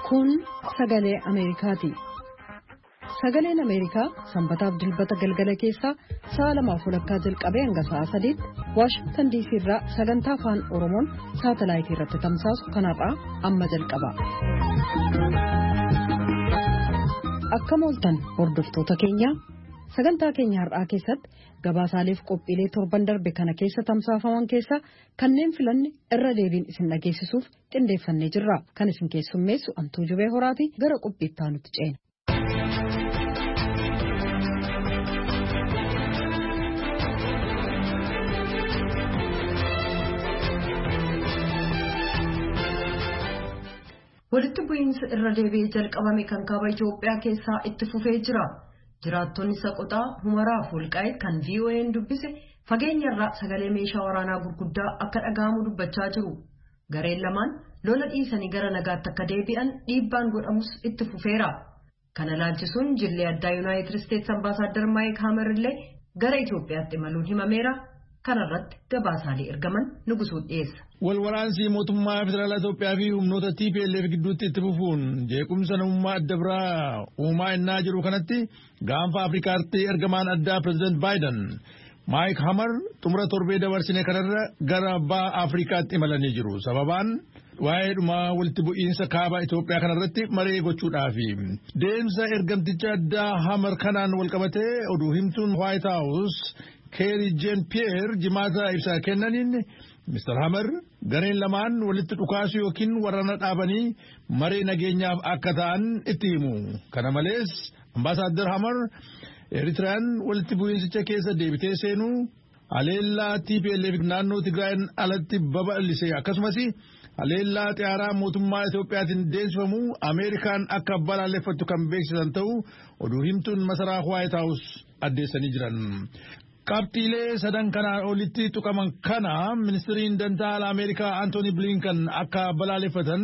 Kun sagalee Ameerikaati. Sagaleen Ameerikaa sanbataaf dilbata galgala keessaa sa'a 2:00 jalqabee hanga sa'a 3:00 Waashingtan DC irraa sagantaa afaan Oromoon saatalaayitii irratti tamsaasu kanarraa amma jalqaba. Akkam ooltan hordoftoota keenya. Sagantaa keenya har'aa keessatti gabaasaaleef qophiilee torban darbe kana keessa tamsaafaman keessa kanneen filanne irra deebiin isin dhageessisuuf qindeeffannee jirra. Kan isin keessummeessu Antuu Jubee Horaati. Gara qophiittaa nutti ceena. Walitti bu'iinsa irra deebi'ee jalqabame kan kaaba Itoophiyaa keessaa itti fufee jira. Jiraattonni Saqotaa Humaraaf Walqaayit kan VOA'n dubbise fageenyarraa sagalee meeshaa waraanaa gurguddaa akka dhaga'amu dubbachaa jiru. Gareen lamaan lola dhiisanii gara nagaatti akka deebi'an dhiibbaan godhamus itti fufeera. Kana laalchisuun jillee addaa Yuunaayitid Isteetsi Ambaasaadder Maayik Haamer illee gara Itoophiyaatti imaluun himameera. Kanarratti gabaasaalee ergaman Nugusuu dhiyeessa. Walwaraansii mootummaa federaalaa Itoophiyaa fi humnoota TPLF gidduutti itti fufuun jeequmsa namummaa adda biraa uumaa innaa jiru kanatti gaanfa Afrikaatti ergamaan addaa Pireezidant Baayiden Maayik Haamer xumura torbee dabarsine kanarra gara baha Afrikaatti imalanii jiru. Sababaan waa'ee dhumaa walitti bu'iinsa kaaba Itoophiyaa kanarratti maree gochuudhaafi. Deemsa ergamticha addaa Haamer kanaan walqabatee oduu himtuun White House Keeri Jeen Piyeer jimaata ibsa kennaniin Mr. Haamer gareen lamaan walitti dhukaasu yookiin waraana dhaabanii maree nageenyaaf akka ta'an itti himu. Kana malees Ambaasaadder Haamer Eritiriyaan walitti bu'iinsicha keessa deebitee seenuu haleellaa TPLF naannoo Tigraayin alatti babal'ise akkasumas haleellaa xiyyaaraa mootummaa Itoophiyaatiin deemsifamu Ameerikaan akka balaaleffattu kan beeksisan ta'uu oduu himtuun masaraa White House addeessanii jiran. Qabxiilee sadan kanaan olitti tuqaman kana ministiriin dantaa alaa Ameerikaa Antooni Blinken akka balaaleffatan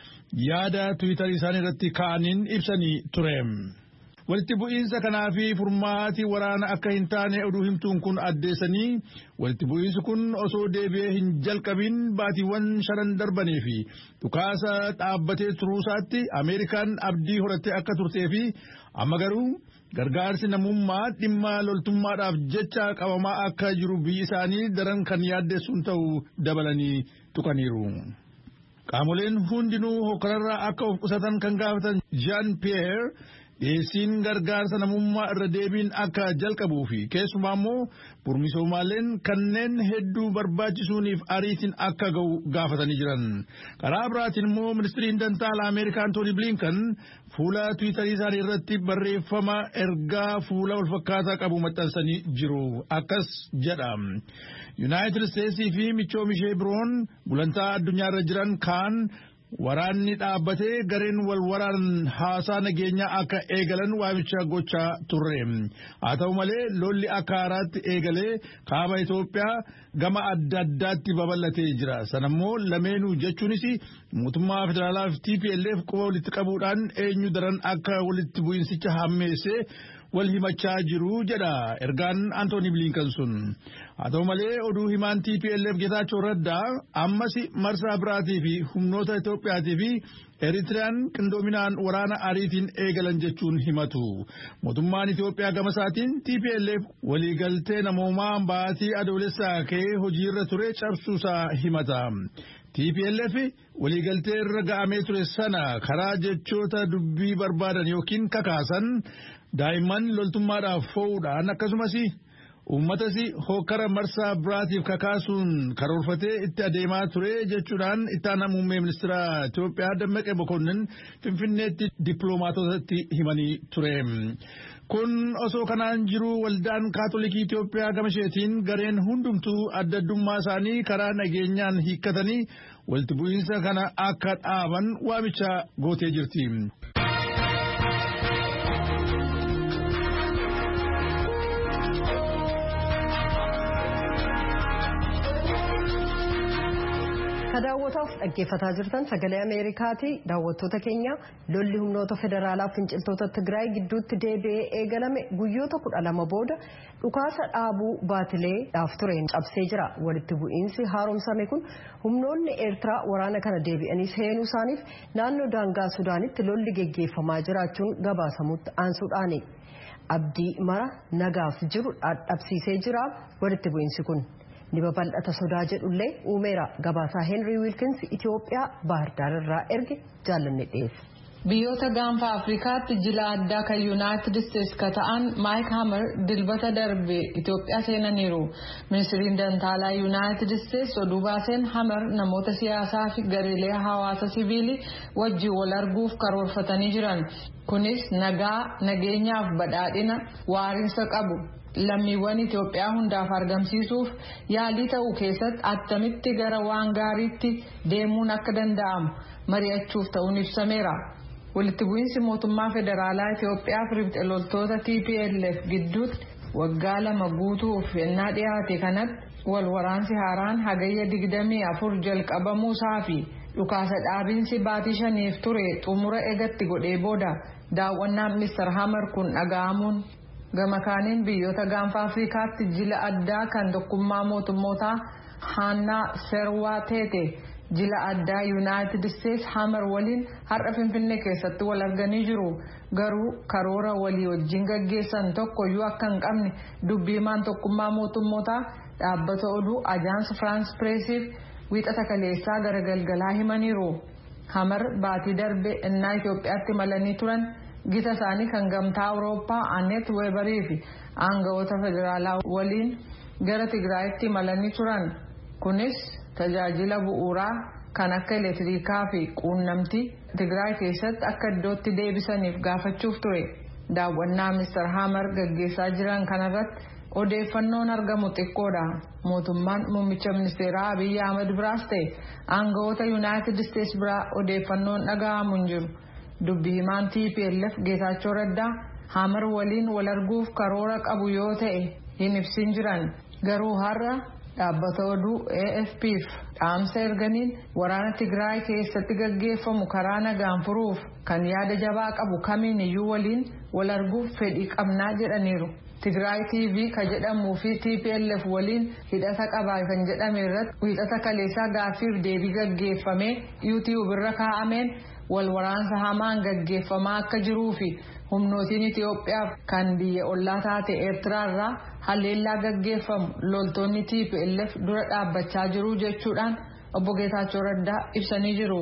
yaada Tiwiitarii isaanii irratti kaa'aniin ibsanii ture. Walitti bu'iinsa kanaa fi furmaati waraana akka hin taane oduu himtuun kun addeessanii walitti bu'iinsi kun osoo deebi'ee hin jalqabin baatiiwwan 5 darbanii fi dhukaasa dhaabbatee turuusaatti Ameerikaan abdii horattee akka turtee fi amma garuu gargaarsi namummaa dhimma loltummaadhaaf jecha qabamaa akka jiru biyyi isaanii daran kan yaaddeessuun ta'uu dabalanii tuqaniiru. Qaamoleen hundinuu hokkararraa akka of qusatan kan gaafatan Jean Pierre dhiyeessiin gargaarsa namummaa irra deebiin akka jalqabuu fi keessumaa immoo burmisoomaaleen kanneen hedduu barbaachisuuniif ariitiin akka ga'u gaafatanii jiran. Karaa biraatiin immoo ministiriin dantaa alaa Ameerikaa Antooni Blinken fuula Tiwiitarii isaanii irratti barreeffama ergaa fuula walfakkaataa qabu maxxansanii jiru. Akkas jedha. Yuunaayitid Isteetsii fi michoomishee biroon gulantaa addunyaa irra jiran kaan waraanni dhaabbatee gareen wal waraanan haasaa nageenyaa akka eegalan waamicha gochaa turre. Haa ta'u malee lolli akka haaraatti eegalee kaaba Itoophiyaa gama adda addaatti babal'atee jira. Sanammoo lameenuu jechuunis mootummaa federaalaa fi TPLF quba walitti qabuudhaan eenyu daran akka walitti bu'insicha hammeessee wal himachaa jiru jedha ergaan Antooni Blinken sun. Haa ta'u malee oduu himaan TPLF Getaachoo Raddaa ammas marsaa biraatii fi humnoota Itoophiyaatii fi Eritiriyaan qindoominaan waraana ariitiin eegalan jechuun himatu. Mootummaan Itoophiyaa gama isaatiin TPLF waliigaltee namoomaa baatii adoolessaa ka'ee hojiirra ture cabsuusaa himata. TPLF waliigaltee irra ga'amee ture sana karaa jechoota dubbii barbaadan yookiin kakaasan daa'imman loltummaadhaaf foo'uudhaan akkasumas uummatas hokkara marsaa biraatiif kakaasuun karoorfatee itti adeemaa ture jechuudhaan itti aanaa muummee ministeera Itoophiyaa Dammaqee Mokonnin Finfinneetti dippiloomaatotatti himanii ture. Kun osoo kanaan jiru waldaan kaatolikii Itoophiyaa gama isheetiin gareen hundumtuu adda addummaa isaanii karaa nageenyaan hiikkatanii walitti bu'iinsa kana akka dhaaban waamicha gootee jirti. daawwataaf dhaggeeffataa jirtan sagalee Ameerikaati. Daawwattoota keenya lolli humnoota federaalaa finciltoota Tigraay gidduutti deebi'ee eegalame guyyoota 12 booda dhukaasa dhaabuu baatileedhaaf tureen cabsee jira. Walitti bu'iinsi haaromsame kun humnoonni Eertiraa waraana kana deebi'anii seenuu isaaniif naannoo daangaa Sudaanitti lolli geggeeffamaa jiraachuun gabaasamutti aansuudhaani. Abdii mara nagaaf jiru dhabsiisee jira walitti bu'iinsi kun. Ni babal'ata sodaa jedhullee uumeera. Gabaasaa Henry Wilkins Itoophiyaa Baahirdaar irraa erge jaallanne dhiyeessa. Biyyoota gaanfa Afrikaatti jila addaa kan United States ka ta'an Mike Hammer dilbata darbe Itoophiyaa seenaniiru. Ministiriin Dantaalaa United States oduu baaseen Hammer namoota siyaasaa fi gareelee hawaasa siviilii wajjin wal arguuf karoorfatanii jiran. Kunis nageenyaaf badhaadhina waariinsa qabu. Lammiiwwan Itoophiyaa hundaaf argamsiisuuf yaalii ta'uu keessatti attamitti gara waan gaariitti deemuun akka danda'amu mari'achuuf ta'uun ibsameera. Walitti bu'iinsi mootummaa federaalaa Itoophiyaa fi riphxe loltoota TPLF gidduutti waggaa 2 guutuuf yennaa dhiyaate kanatti wal waraansi haaraan hagayya 24 jalqabamuusaa fi dhukaasa dhaabiinsi baatii 5 ture xumura eegatti godhee booda daawwannaan Mr. Hammer kun dhaga'amuun gama kaaniin biyyoota gaanfa Afrikaatti jila addaa kan tokkummaa mootummootaa Hannaa Serwaa teete jila addaa United States Hammer waliin har'a Finfinnee keessatti wal arganii jiru. Garuu karoora walii wajjin gaggeessan tokkoyyuu akka hin qabne dubbiimaan tokkummaa mootummootaa dhaabbata oduu Ajaans France Pressiif wiixata kaleessaa gara galgalaa himaniiru. Hammer baatii darbe innaa Itoophiyaatti malanii turan gita isaanii kan gamtaa Awurooppaa Anet Weberii fi aangawoota federaalaa waliin gara Tigraayitti malanii turan. Kunis tajaajila bu'uuraa kan akka elektirikaa fi quunnamtii Tigraay keessatti akka iddootti deebisaniif gaafachuuf ture. Daawwannaa Mr. Hammer gaggeessaa jiran kanarratti odeeffannoon argamu xiqqoodha. Mootummaan muummicha ministeeraa Abiy Ahmed biraas ta'e aangawoota United States biraa odeeffannoon dhaga'amu hin jiru. Dubbii himaan TPLF Geetaachoo Raddaa Hammer waliin wal arguuf karoora qabu yoo ta'e hin ibsin jiran. Garuu har'a dhaabbata oduu AFP'f dhaamsa erganiin waraana Tigraay keessatti gaggeeffamu karaa nagaan furuuf kan yaada jabaa qabu kamiin iyyuu waliin wal arguuf fedhii qabnaa jedhaniiru. Tigraay TV ka jedhamuu fi TPLF waliin hidhata qabaa kan jedhame irratti wiixata kaleessaa gaaffiif deebii gaggeeffamee YouTube irra kaa'ameen wal waraansa hamaan gaggeeffamaa akka jiruu fi humnootiin Itoophiyaaf kan biyya ollaa taate Eertiraa irraa haleellaa gaggeeffamu loltoonni TPLF dura dhaabbachaa jiru jechuudhaan obbo Geetaachoo Raddaa ibsanii jiru.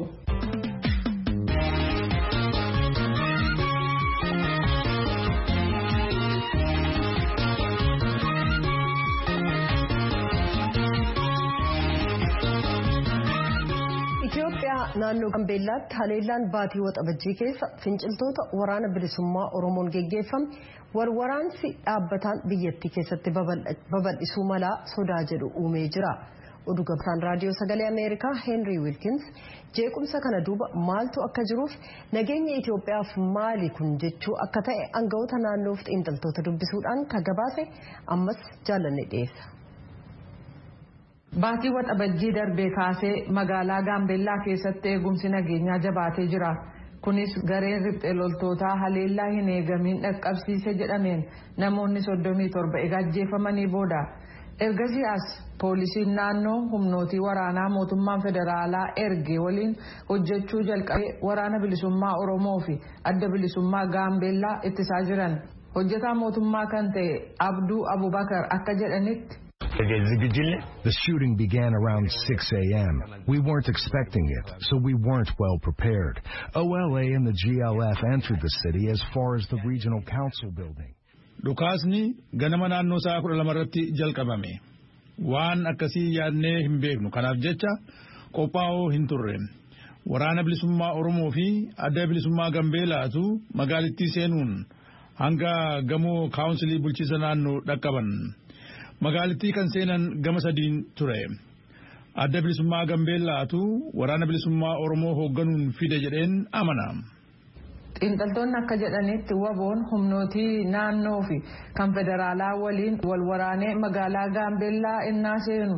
Naannoo Gambeellaatti haleellaan baatii waxabajjii keessa finciltoota waraana bilisummaa Oromoon geggeeffame wal waraansi dhaabbataan biyyattii keessatti babal'isuu malaa sodaa jedhu uumee jira. Oduu gabaasaan raadiyoo sagalee Ameerikaa Henry Wilkins jeequmsa kana duuba maaltu akka jiruuf nageenya Itoophiyaaf maali kun jechuu akka ta'e aangawoota naannoof xiinxaltoota dubbisuudhaan ka gabaase ammas jaallanne dhiyeessa. Baatii waxabajjii darbee kaasee magaalaa Gaambeellaa keessatti eegumsi nageenyaa jabaatee jira. Kunis gareen riphxe loltootaa haleellaa hin eegamiin dhaqqabsiise jedhameen namoonni 37 ajjeefamanii booda. Ergasii as poolisiin naannoo humnootii waraanaa mootummaan federaalaa erge waliin hojjechuu jalqabee waraana bilisummaa Oromoo fi adda bilisummaa Gaambeellaa ittisaa jiran. Hojjetaa mootummaa kan ta'e Abduu Abubakar akka jedhanitti. The shooting began around 6 a.m. We weren't expecting it, so we weren't well prepared. OLA and the GLF entered the city as far as the regional council building. Dhukaasni ganama naannoo sa'a 12 irratti jalqabame. Waan akkasii yaadnee hin beeknu kanaaf jecha qophaa'oo hin turre. Waraana bilisummaa Oromoo fi adda bilisummaa Gambeellaatu magaalittii seenuun hanga gamoo kaawunsilii bulchiisa naannoo dhaqqaban. Magaalittii kan seenan gama sadiin ture. Adda bilisummaa Gambeellaatu waraana bilisummaa Oromoo hoogganuun fide jedheen amana. Xiinxaltoonni akka jedhanitti waboon humnootii naannoo fi kan federaalaa waliin wal waraanee magaalaa Gaambeellaa innaa seenu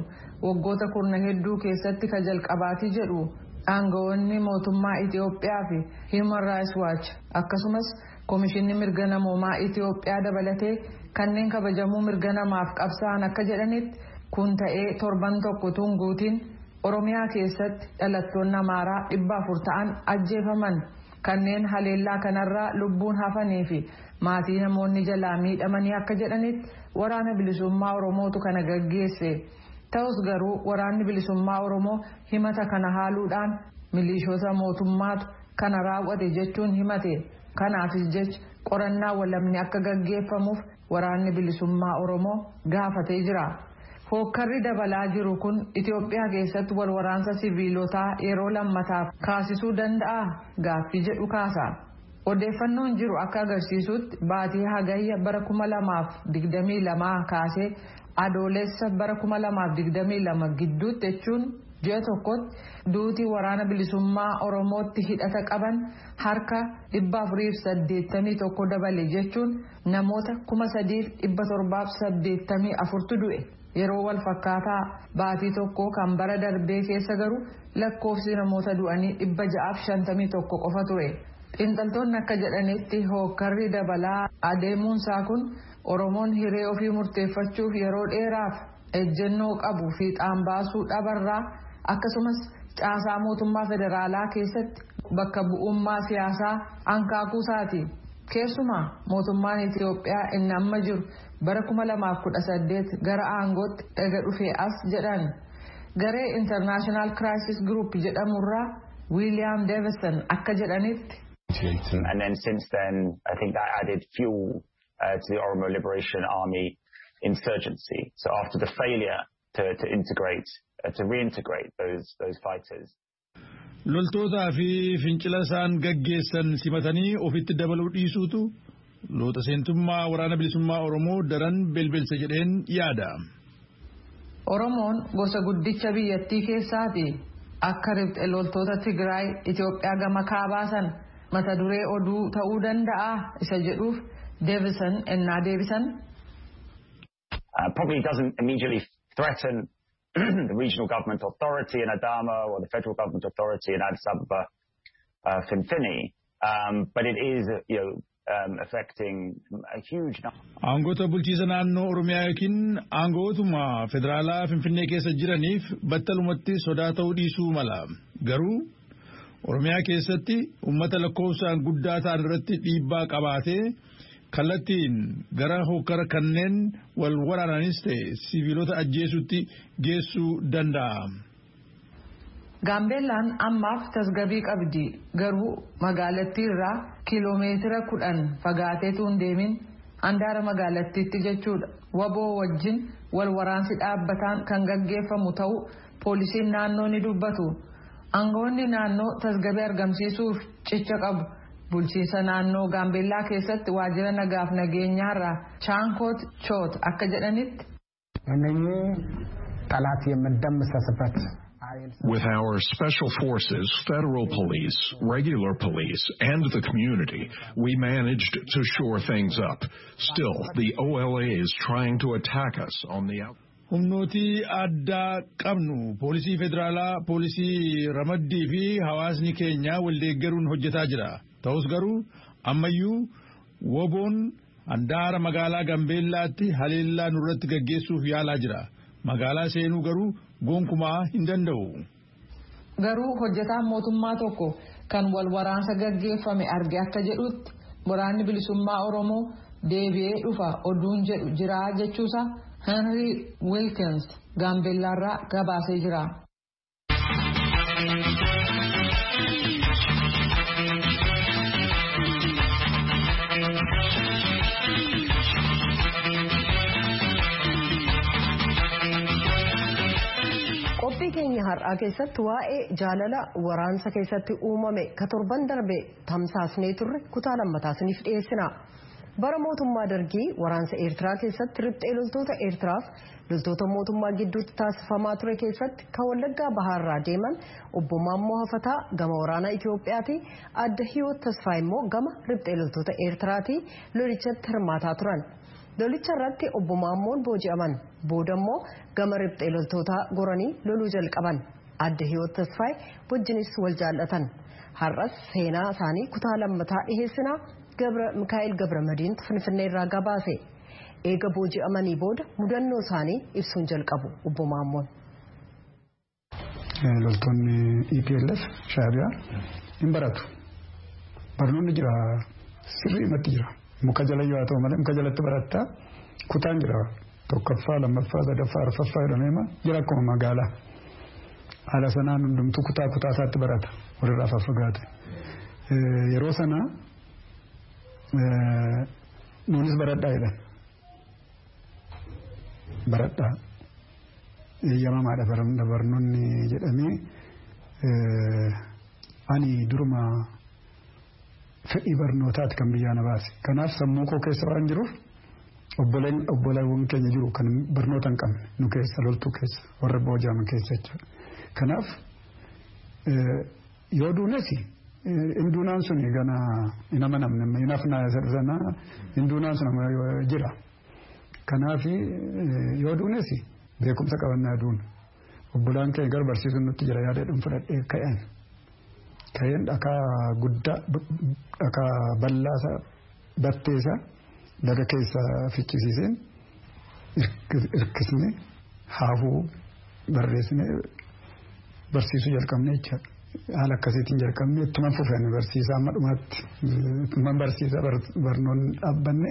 waggoota kurna hedduu keessatti ka jalqabaati jedhu aangawoonni mootummaa Itoophiyaa fi Human Rights Watch akkasumas Komishinni Mirga Namoomaa Itoophiyaa dabalatee kanneen kabajamuu mirga namaaf qabsaa'an akka jedhanitti kun ta'ee torban tokko guutiin Oromiyaa keessatti dhalattoonni Amaaraa 400 ta'an ajjeefaman kanneen haleellaa kanarraa lubbuun hafanii fi maatii namoonni jalaa miidhamanii akka jedhanitti waraana bilisummaa Oromootu kana gaggeesse. Ta'us garuu waraanni bilisummaa Oromoo himata kana haaluudhaan milishoota mootummaatu kana raawwate jechuun himate. Kanaafis jecha qorannaa walabni akka gaggeeffamuuf waraanni bilisummaa Oromoo gaafatee jira. Hookkarri dabalaa jiru kun Itoophiyaa keessatti wal waraansa siviilotaa yeroo lammataaf kaasisuu danda'a gaaffii jedhu kaasa. Odeeffannoon jiru akka agarsiisutti baatii hagayya bara 2022 kaasee adoolessa bara 2022 gidduutti jechuun ji'a tokkotti duutii waraana bilisummaa Oromootti hidhata qaban harka 481 dabale jechuun namoota 3,784 du'e. Yeroo wal fakkaataa baatii tokko kan bara darbee keessa garuu lakkoofsi namoota du'anii 651 qofa ture. Xiinxaltoonni akka jedhanitti hookkarri dabalaa adeemuunsaa kun Oromoon hiree ofii murteeffachuuf yeroo dheeraaf ejjennoo qabu fiixaan baasuu dhabarraa akkasumas caasaa mootummaa federaalaa keessatti bakka bu'ummaa siyaasaa hanqaaquusaati. Keessumaa mootummaan Itoophiyaa inni amma jiru bara 2018 gara aangootti ega dhufee as jedhan. Garee International Crisis Group jedhamurraa William Davison akka jedhanitti. And then since then, I think that added fuel to the Oromo Liberation Army insurgency. So after the failure to integrate, to reintegrate those fighters. Loltootaa fi fincila isaan gaggeessan simatanii ofitti dabaluu dhiisuutu loota seentummaa waraana bilisummaa Oromoo daran belbelse jedheen yaada. Oromoon gosa guddicha biyyattii keessaati. Akka riphxe loltoota Tigraay Itoophiyaa gama kaabaasan mata duree oduu ta'uu danda'a isa jedhuuf Davison ennaa deebisan. Probably doesn't immediately threaten the regional government authority in Adama or the federal government authority in Addis Ababa, Finfini, but it is, affecting a huge number. Aangoota bulchiisa naannoo Oromiyaa yookiin aangootuma federaalaa Finfinnee keessa jiraniif battalumatti sodaa ta'uu dhiisuu mala. Garuu Oromiyaa keessatti uummata lakkoofsaan guddaa ta'an irratti dhiibbaa qabaatee kallattiin gara hokkara kanneen wal waraananis ta'e siviilota ajjeesutti geessuu danda'a. Gaambeellaan ammaaf tasgabbii qabdi garuu magaalattii irraa kiiloomeetira 10 fagaateetu hin deemin handaara magaalattiitti jechuudha. Waboo wajjin wal waraansi dhaabbataan kan gaggeeffamu ta'uu poolisiin naannoo ni dubbatu. Aangawoonni naannoo tasgabbii argamsiisuuf cicha qabu. Bulchiinsa naannoo Gaambeellaa keessatti waajjira nagaaf nageenyaarraa Chaankoot Choot akka jedhanitti. With our special forces, federal police, regular police, and the community, we managed to shore things up. Still, the OLA is trying to attack us on the outside. Humnootii addaa qabnu poolisii federaalaa, poolisii ramaddii fi hawaasni keenya waldeeggaruun hojjetaa jira. Ta'us garuu ammayyuu woboon handaara magaalaa Gaambeellaatti haleellaa nurratti gaggeessuuf yaalaa jira. Magaalaa seenuu garuu gonkumaa hin danda'u. Garuu hojjetaan mootummaa tokko kan wal waraansa gaggeeffame arge akka jedhutti waraanni bilisummaa Oromoo deebi'ee dhufa oduun jedhu jira jechuusa Henry Wilkins Gaambeellaarraa gabaasee jira. Qophii keenya har'aa keessatti waa'ee jaalala waraansa keessatti uumame ka torban darbe tamsaasnee turre kutaa lammataa isiniif dhiyeessina. Bara mootummaa dargii waraansa Eertiraa keessatti riphxee loltoota Eertiraaf loltoota mootummaa gidduutti taasifamaa ture keessatti kan Wallaggaa Bahaarraa deeman obbo Maammoo Hafataa gama waraanaa Itoophiyaati adda Hiyoot Tasfaa immoo gama riphxee loltoota Eertiraati lolichatti hirmaataa turan. Lolicha irratti obbo Maammoon booji'aman booda immoo gama riphxee loltootaa goranii loluu jalqaban. Adde Hiyoot Tasfaay wajjinis wal jaallatan. Har'as seenaa isaanii kutaa lammataa dhiheessinaa Mikaa'el Gabramadiin Finfinnee irraa gabaase. Eega booji'amanii booda mudannoo isaanii ibsuun jalqabu obbo Maammoon. Loltoonni EPLF Shaabiyaa hin baratu. Barnoonni jira sirriimatti jira. Muka jala yoo ta'u malee muka jalatti baratta kutaan jira. Tokkoffaa, lammaffaa, sadaffaa, arfaffaa jedhameema jira akkuma magaalaa. Haala sanaan hundumtuu kutaa isaatti barata walirraa faffagaate. Yeroo sana nuunis baradhaa jedhan. Baradhaa. Eeyyamamaadha barnoonni jedhamee ani duruma fedhii barnootaati kan biyyaa na baase. Kanaaf sammuu koo keessa waan jiruuf obboleewwan keenya jiru kan barnoota hin qabne nu keessa loltuu keessa warra booji'aman keessa jechuudha. Kanaaf yoo duunes hinduunaan sun gana hin amanamne hinafnaa sana hinduunaan sun jira. Kanaaf yoo duunes beekumsa qabannaa duun obbolaan keenya gara barsiisuun nutti jira yaadadhuun fudhadhee ka'een dhakaa guddaa dhakaa bal'aasa batteessa laga keessa fichisiiseen irkisne haafuu barreessine barsiisuu jalqabne jechaadha. Haala akkasiitiin jalqabne ittuma fufne barsiisaa amma dhumaatti ittuma barsiisaa barnoonni dhaabbanne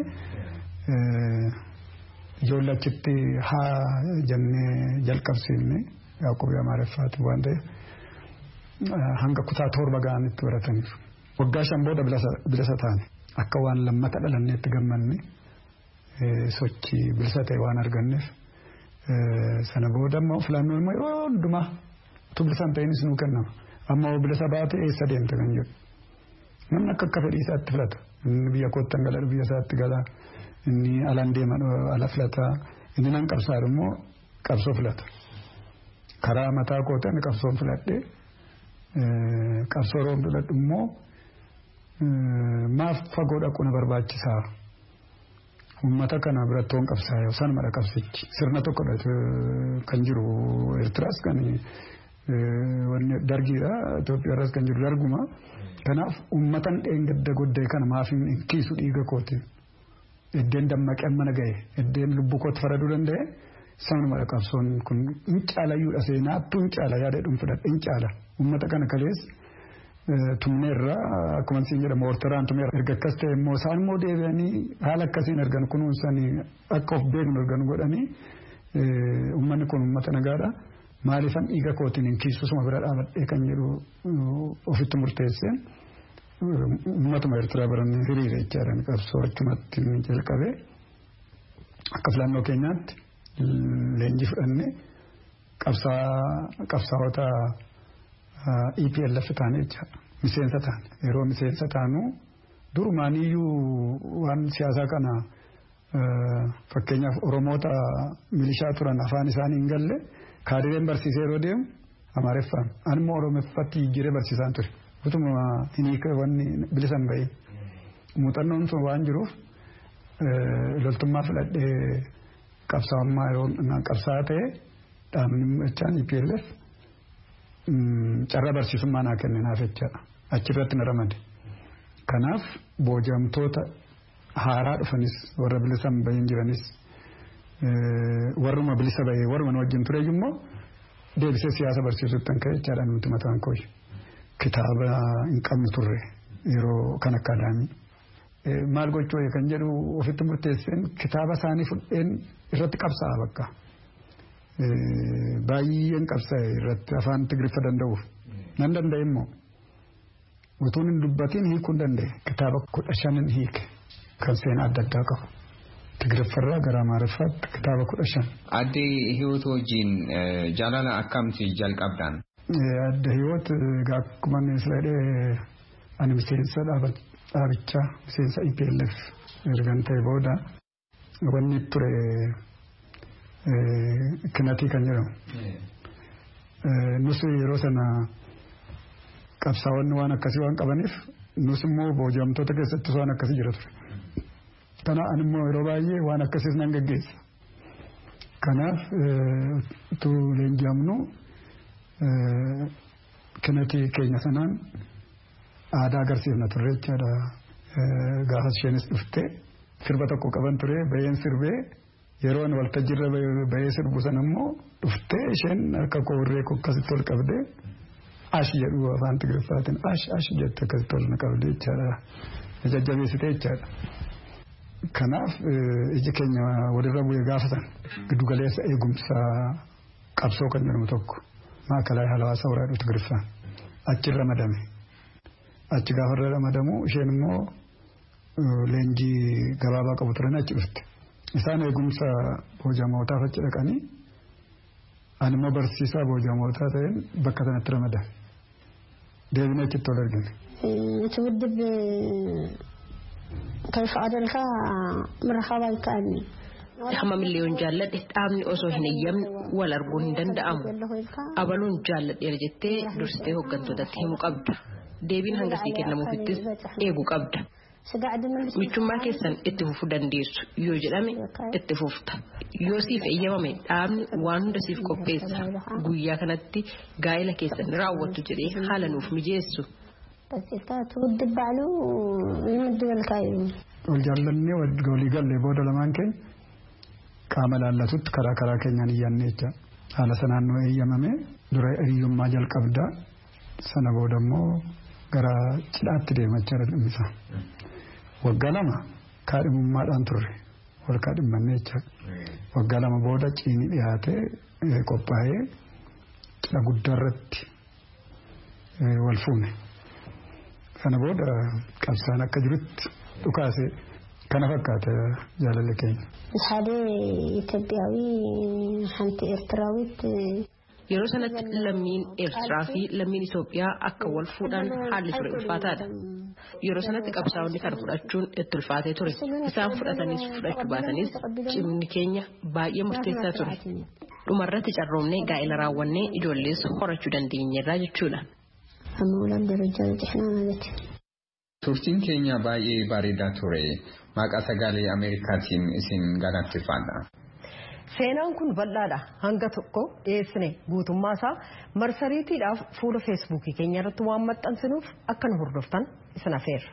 ijoollee achitti haa jennee jalqabsiifne Yaaqoobii Amaareffaati waan ta'eef hanga kutaa 7 ga'anitti barataniif. Waggaa 5 booda bilisa taane akka waan lammata dhalanneetti gammanne sochii bilisa ta'e waan arganneef sana booda immoo filannoon immoo yeroo hundumaa utuu bilisa hin ta'inis nuu kennama. Amma bilisa baate eessa deemte kan jedhu. Namni akka fedhii isaatti filata. Inni biyya kootti galadhu biyya isaatti gala. Inni alaan deeman ala filata. Inni nan qabsaadhu immoo qabsoo filata. Karaa mataa kootaan qabsoon filadhee qabsoo roon filadhu immoo maaf fagoo dhaquu na barbaachisaa. Uummata kana birattoon qabsaa yoo san mara qabsichi sirna tokkodha kan jiru Eertiraas kan wanni dargiidha Itoophiyaarras kan jiru darguma. Kanaaf uummatan dheengadda goddee kana maaf hin kiisu dhiiga kooti. Eddeen dammaqee mana ga'e eddeen lubbuu kootti faraduu danda'e san mara qabsoon kun hin caalayyuudha seenaattuu hin caala yaadadhuun fudhadhe hin caala. Uummata kana kalees tumneerra akkuma siin jedhamu Ortoraan tumeera erga akkas ta'e immoo isaan immoo deebi'anii haala akkasiin argan kunuunsanii akka of beeknu argan godhanii uummanni kun uummata nagaadha maaliifan dhiiga kootiin hin kiisusuma bira dhaabadhee kan jedhu ofitti murteesseen uummatuma Eertiraa barannee hiriira jechaadhaan qabsoo achumatti jalqabe akka filannoo keenyaatti leenjii fudhannee qabsaa'ota EPLF taane jechaadha. Miseensa taane yeroo miseensa taanu durumaaniyyuu waan siyaasaa kana fakkeenyaaf Oromoota milishaa turan afaan isaanii hin galle kaadireen barsiisee yeroo deemu Amaareffaan animmoo Oromeeffatti jijjiiree barsiisaan ture. Utuma hiniika wanni bilisan bahin. Muuxannoon sun waan jiruuf loltummaa filadhee qabsaa'ummaa yeroo qabsaa'aa ta'e dhaabni jechaan EPLF carraa barsiisummaa naa kenninaaf jechaadha. Achirratti na ramade. Kanaaf booji'amtoota haaraa dhufanis warra bilisan bahin jiranis warruma bilisa bahee warruma wajjin ture immoo deebisee siyaasa barsiisuutti kan ka'e jechaadha nuti mataan kooyi. Kitaaba hin qabnu turre yeroo kan akkaadaamii. Maal gochuu kan jedhu ofitti murteesseen kitaaba isaanii fudheen irratti qabsaa'a bakka. Baay'een qabsaa'e irratti afaan Tigriffa danda'uuf nan danda'e immoo utuun hin dubbatiin hiikuu hin danda'e kitaaba 15 hiike kan seenaa adda addaa qabu Tigriffarraa gara Amaariffaatti kitaaba 15. Adde Hiyoot wajjin jaalala akkamti jalqabdan? Adde Hiyoot akkuma Israa'elee ani miseensa dhaabichaa miseensa EPLF ergan ta'e booda wanni ture kinatii kan jedhamu. Nus yeroo sana qabsaa'onni waan akkasii waan qabaniif nus immoo booji'amtoota keessatti waan akkasii jira ture. Tana animmoo yeroo baay'ee waan akkasiis nan gaggeessa. Kanaaf utuu leenji'amnu kanatii keenya sanaan aadaa agarsiifna turre jechaadha. Gaafa isheenis dhuftee sirba tokko qaban ture baheen sirbee yeroo waltajjiirra bahee sirbu sana immoo dhuftee isheen harka koorree akkasitti ol qabdee ash jedhu afaan Tigiriffaatiin ash jette akkasitti ol qabdee jechaadha. Jajjabeessitee jechaadha. Kanaaf iji keenya walirra bu'ee gaafa sana giddu galeessa eegumsa qabsoo kan jedhamu tokko maakalaa hawaasa waraanaa Tigiriffaan achi ramadame. Achi gaafa ramadamu isheen immoo leenjii gabaabaa qabu turan achi dhufte. Isaan eegumsa boojamootaaf achi dhaqanii ani immoo barsiisaa boojamootaa ta'een bakka sanatti ramadame. Deebinee achitti ol argine. تودب كيف أدلك مرحبا كأني Hama miliyoon jaalladhe dhaabni osoo hin eeyyamne wal arguun hin danda'amu. Abaluun jaalladheera jettee dursitee hooggantootatti himuu qabda. Deebiin hangasii kennamuufittis eeguu qabda. Michummaa keessan itti fufuu dandeessu yoo jedhame itti fufta. Yoo siif eeyyamame dhaabni waan hunda siif qopheessa. Guyyaa kanatti gaa'ela keessan raawwattu jedhee haala nuuf mijeessu. Wal jaallannee walii gallee booda lamaan keenya qaama laallatutti karaa keenyaan iyyaannee jecha haala sanaan nu eeyyamame dura hiriyyummaa jalqabdaa sana booda immoo gara cidhaatti deemachaa dhimmisaa. Waggaa lama kaadhimummaadhaan turre wal kaadhimmannee jecha waggaa lama booda ciini dhiyaatee qophaa'ee cidha guddaarratti wal fuune. Kana booda qabsaan akka jirutti dhukaase kana fakkaata jaalalli keenya. Ishadee Itoophiyaawii hanti Eertiraawwiit. Yeroo sanatti lammiin Eertiraa fi lammiin Itoophiyaa akka wal fuudhan haalli ture ulfaataadha. Yeroo sanatti qabsaa'onni kana fudhachuun itti ulfaatee ture. Isaan fudhatanis fudhachuu baatanis cimni keenya baay'ee murteessaa ture. Dhumarratti carroomnee gaa'ela raawwannee ijoollees horachuu dandeenyeerra jechuudha. Amuulaan darajaa jechina. Turtiin keenya baay'ee bareedaa ture. Maqaa sagalee Ameerikaatiin isin galateeffadha. Seenaan kun bal'aadha. Hanga tokko dhiyeessine guutummaa isaa marsariitiidhaaf fuula feesbuukii keenya irratti waan maxxansinuuf akka nu hordoftan isin afeerra.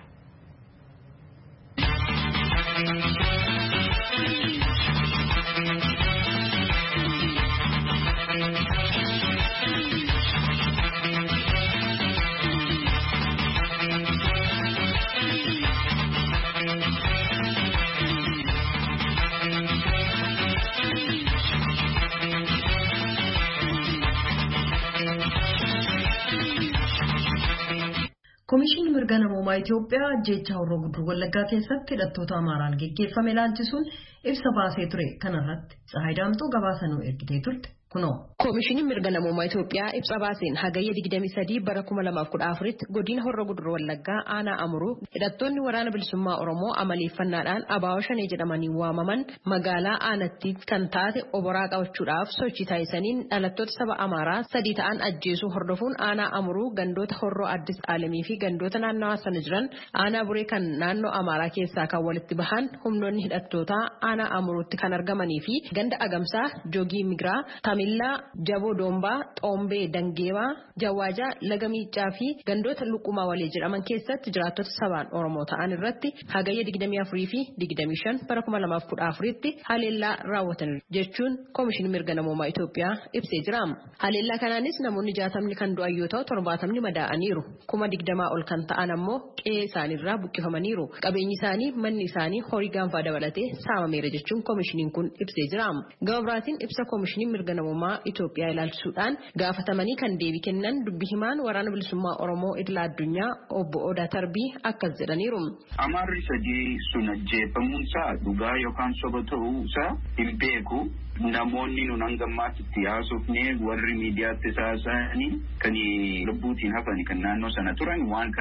Komishinii mirga namoomaa Itoophiyaa jecha Horroo Guduruu Wallaggaa keessatti hidhattoota Amaaraan geggeeffame ilaalchisuun ibsa baasee ture. Kanarratti Tsahaay Daamtuu gabaasa nuu ergitee turte. Kunoo. Komishinii mirga namoomaa Itoophiyaa ibsa baaseen hagayya 23 bara 2014 godina Horroo Guduruu Wallaggaa aanaa Amuruu hidhattoonni waraana bilisummaa Oromoo amaleeffannaadhaan Abaawoo Shanee jedhamanii waamaman magaalaa aanatti kan taate oboraa qabachuudhaaf sochii taasisaniin dhalattoota saba Amaaraa 3 ta'an ajjeesuu hordofuun aanaa Amuruu gandoota Horroo Addis Aalamii fi gandoota naannawaa sana jiran aanaa Buree kan naannoo Amaaraa keessaa kan walitti bahan humnoonni hidhattootaa aanaa Amuruutti kan argamanii fi ganda Agamsaa, Joogii Migiraa, Tamillaa, Jaboo Doombaa, Xoombee Dangeebaa, Jawaajaa, Laga Miicaa fi gandoota Luqumaa Walee jedhaman keessatti jiraattota sabaan Oromoo ta'an irratti hagayya 24 fi 25 bara 2014tti haleellaa raawwatan jechuun Komishinii mirga namoomaa Itoophiyaa ibsee jira. Haleellaa kanaanis namoonni 60 kan du'an yoo ta'u 70 madaa'aniiru. 20 ol kan ta'an ammoo qe'ee isaaniirraa buqqifamaniiru. Qabeenyi isaanii, manni isaanii horii gaanfaa dabalatee saamameera jechuun komishiniin kun ibsee jira. Gama biraatiin ibsa Komishinii mirga namoomaa Itoophiyaa ilaalchisuudhaan gaafatamanii kan deebii kennan dubbi himaan waraana bilisummaa Oromoo idila addunyaa obbo Odaa Tarbii akkas jedhaniiru. Amaarri sadii sun ajjeefamuunsaa dhugaa yookaan soba ta'uusaa hin beeku. Namoonni nun hanga ammaatti haasofnee warri miidiyaatti saasa'anii kan lubbuutiin hafani kan naannoo sana turan waan kana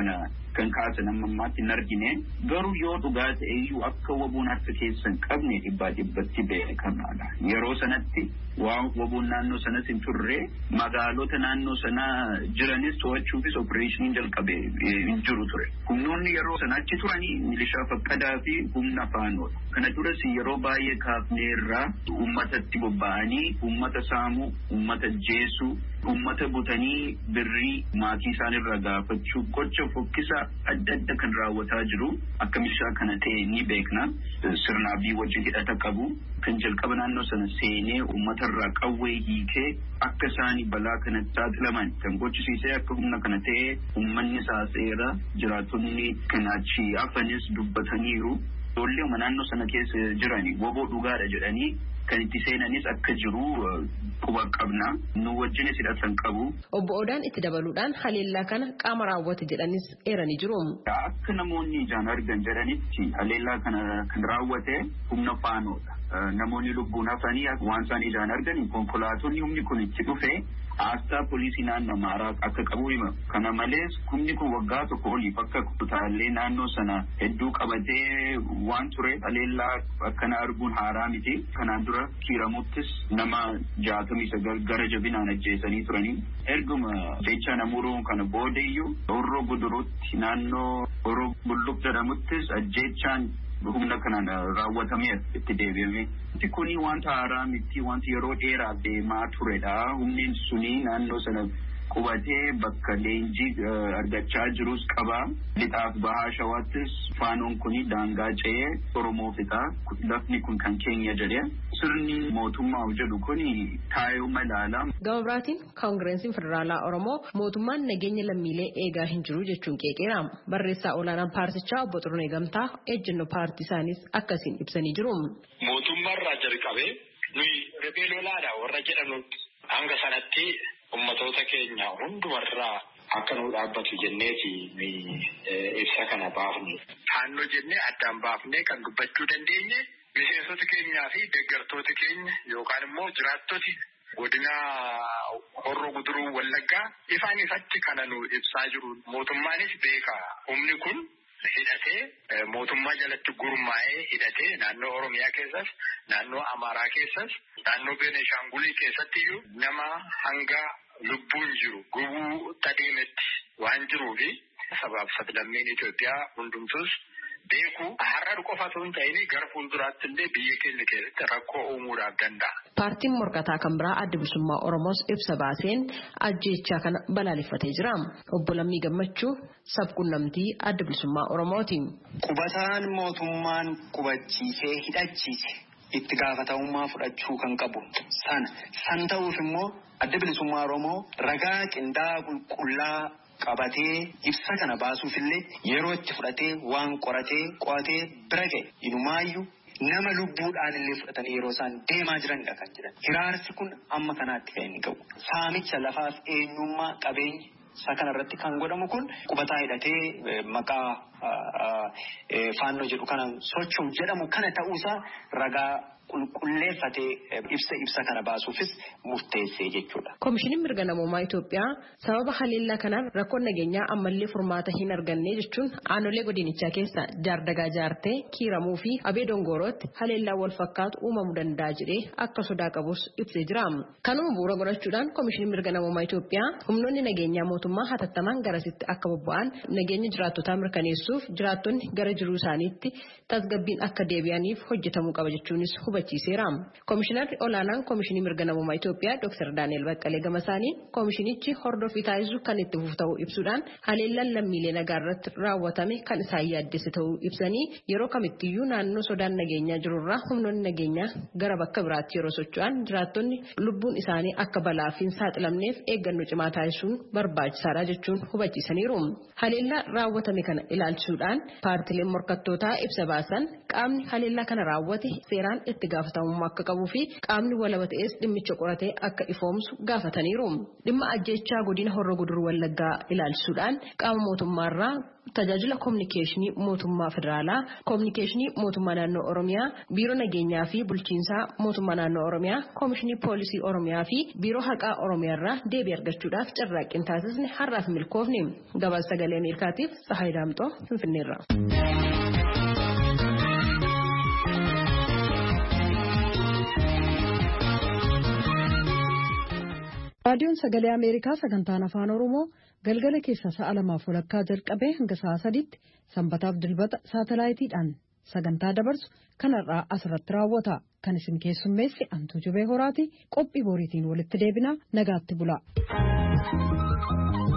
kan kaasan ammaatti hin argine garuu yoo dhugaa ta'eyyuu akka wabuun harka keessan qabne dhibbatti beekamaadha. Yeroo sanatti waan wabuun naannoo sanas hin turre magaalota naannoo sana jiranis to'achuufis opereeshiniin jalqabe hin jiru ture. Humnoonni yeroo sanatti turanii milishaa faqqadaa fi humna faanoodha. Kana duras yeroo baay'ee kaafneerraa uummatatti bobba'anii uummata saamuu, uummata jeesuu, uummata butanii birrii maatii isaanirraa gaafachuu gocha fokkisa adda adda kan raawwataa jiru. Akka milishaa kana ta'e ni beekna. Sirnaabii wajjin hidhata qabu. Kan jalqaba naannoo sana seenee uummatarraa qawwee hiikee akka isaanii balaa kanatti saaxilaman kan gochisiisee akka humna kana ta'e uummanni saaseera jiraattonni kan achi hafanis dubbataniiru. Ijoollee naannoo sana keessa jiranii woboo dhugaadha jedhanii kan itti seenanis akka jiru quba qabna. Nu wajjinis hidhatan qabu. Obbo Odaan itti dabaluudhaan haleellaa kana qaama raawwate jedhanis eeranii jiru. Akka namoonni ijaan argan jedhanitti haleellaa kana kan raawwate humna faanoodha. Namoonni lubbuun hafanii waan isaan ijaan argan konkolaatonni humni kun itti dhufe Aasxaa poolisii naannoo Amaaraa akka qabu hima. Kana malees humni kun waggaa tokko oliif akka kutaalee naannoo sana hedduu qabatee waan ture haleellaa akkana arguun haaraa miti. Kanaan dura kiiramuttis nama 69 gara jabinaan ajjeesanii turanii. Erguma jecha namuruun kana boodeyyuu Horroo Guduruutti naannoo Horroo Bulluq jedhamuttis ajjeechaan humna kanaan raawwatamee itti deebi'ame. Kuni wanta haaraa miti, wanti yeroo dheeraa deemaa turedha. Humni suni naannoo sana qubatee bakka leenjii argachaa jirus qaba. Lixaaf bahaa shawaattis faanoon kuni daangaa ce'ee Oromoo fixa. Lafni kun kan keenya jedhee sirni mootummaa jedhu kuni taayoo malaala. Gama biraatiin Koongireensiin Federaalaa Oromoo mootummaan nageenya lammiilee eegaa hin jiru jechuun qeeqeera. Barreessaa olaanaan paartichaa obbo Xurunee Gamtaa ejjennoo paartii isaaniis akkasiin ibsanii jiru. Mootummaarraa jalqabee nuyi riphee lolaadha warra jedhanutti hanga sanatti ummatoota keenya hundumarraa akka nu dhaabbatu jenneeti ibsa kana baafne. Naannoo jennee addaan baafnee kan dubbachuu dandeenye miseensota keenyaa fi deeggartoota keenya yookaan immoo jiraattoti godina Horroo Guduruu Wallaggaa ifaan ifatti kana nu ibsaa jiru. Mootummaanis beeka humni kun hidhatee mootummaa jalatti gurmaa'ee hidhatee naannoo Oromiyaa keessas naannoo Amaaraa keessas naannoo Beneeshaangulii keessatti nama hanga lubbuun jiru gubuu tadeemetti waan jiruufi sabaaf sablammiin Itoophiyaa hundumtus beeku har'a qofa osoo hin ta'in gara fuulduraatti illee biyya keenya keessatti rakkoo uumuudhaaf danda'a. Paartiin morkataa kan biraa Adda Bilisummaa Oromoos ibsa baaseen ajjeechaa kana balaaleffatee jira. Obbo Lammii Gammachuu sabquunnamtii Adda Bilisummaa Oromooti. Qubataan mootummaan qubachiisee hidhachiise itti gaafatamummaa fudhachuu kan qabu san ta'uuf immoo Adda Bilisummaa Oromoo ragaa qindaa'aa qulqullaa qabatee ibsa kana baasuufillee yeroo itti fudhatee waan qoratee qo'atee bira ga'e inumaayyuu nama lubbuudhaan illee fudhatanii yeroo isaan deemaa jiranidha kan jedhan. Hiraarsi kun amma kanaatti kan inni qabu. Saamicha lafaaf eenyummaa qabeenya isa kanarratti kan godhamu kun qubataa hidhatee maqaa faannoo jedhu kana socho'u jedhamu kana ta'uusaa ragaa qulqulleeffatee ibsa kana baasuufis murteessee jechuudha. Koomishiniin mirga namoomaa Itoophiyaa sababa haleellaa kanaan rakkoon nageenyaa ammallee furmaata hin arganne jechuun aanolee godinichaa keessa jaardagaa jaartee kiiramuu fi abee dongorootti haleellaa wal fakkaatu uumamuu danda'a jedhee akka sodaa qabus ibsee jira. Kanuma bu'uura godhachuudhaan koomishiniin mirga namoomaa Itoophiyaa humnoonni nageenyaa mootummaa hatattamaan garasitti akka bobba'an nageenya jiraattotaa mirkaneessuuf jiraattonni gara jiruu isaaniitti tasgabbiin akka deebi'aniif hojjetamuu qaba jechuunis hubachiiseera. Koomishinarri olaanaan koomishinii mirga namoomaa Itoophiyaa Dr. Daani'el Baqqalee Gamasaanii koomishinichi hordofii taasisuu kan itti fufu ta'uu ibsuudhaan haleellaan lammiilee nagaa irratti raawwatame kan isaan yaaddesse ta'uu ibsanii yeroo kamittiyyuu naannoo sodaan nageenyaa jirurraa humnoonni nageenyaa gara bakka biraatti yeroo socho'an jiraattonni lubbuun isaanii akka balaaf hin saaxilamneef eeggannoo cimaa taasisuun barbaachisaadha jechuun hubachiisaniiru. Haleellaa raawwatame kana ilaalchisuudhaan paartileen morkattootaa ibsa baasan qaamni haleellaa kana raawwate seeraan itti gaafatamummaa akka qabuu fi qaamni walaba ta'es dhimmicha qoratee akka ifoomsu gaafataniiru. Dhimma ajjeechaa godina Horroo Guduruu Wallaggaa ilaalchisuudhaan qaama mootummaarraa tajaajila kominikeeshinii mootummaa federaalaa, kominikeeshinii mootummaa naannoo Oromiyaa, biiroo nageenyaa fi bulchiinsaa mootummaa naannoo Oromiyaa, koomishinii poolisii Oromiyaa fi biiroo haqaa Oromiyaarraa deebii argachuudhaaf carraaqqii taasisne har'aaf milkoofne. Gabaasa sagalee Ameerikaatiif Tsahaay Daamxoo Finfinneerraa. Raadiyoon Sagalee Ameerikaa sagantaan Afaan Oromoo galgala keessa sa'a 2:00 jalqabee hanga sa'a 3:00 sanbataaf dilbata saatalaayitiidhaan sagantaa dabarsu kanarraa asirratti raawwata. Kan isin keessummeessi Antuu Jubee Horaati. Qophii boriitiin walitti deebinaa nagaatti bulaa.